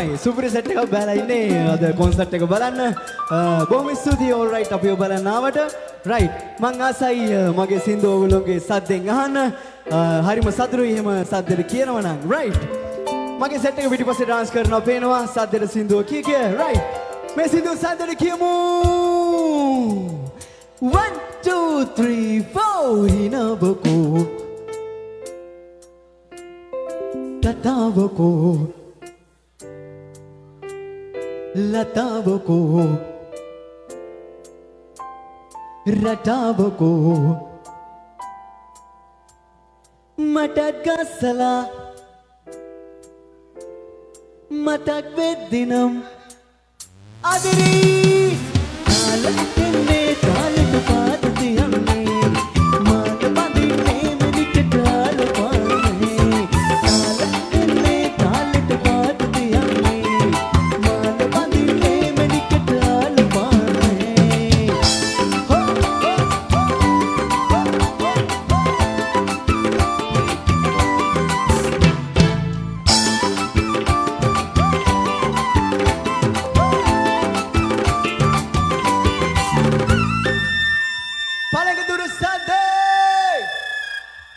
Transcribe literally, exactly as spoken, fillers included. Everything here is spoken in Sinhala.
තමයි සුපිරි සෙට් එකක් බහලා ඉන්නේ අද කොන්සර්ට් එක බලන්න. බොහොම ස්තුතියි all right අපිව බලන්න ආවට. right මං ආසයි මගේ සින්දු ඔයගොල්ලෝගේ සද්දෙන් අහන්න. හරිම සතුටුයි එහෙම සද්දෙට කියනවා නම් right. මගේ සෙට් එක පිටිපස්සේ dance කරනවා පේනවා සද්දෙට සින්දුව කිය කිය right. මේ සින්දුව සද්දෙට කියමු. one two three four හිනබකෝ තතාවකෝ ලතාවකෝ රටාවකෝ මටත් ගස්සලා මතක් වෙද්දිනම් අදිරී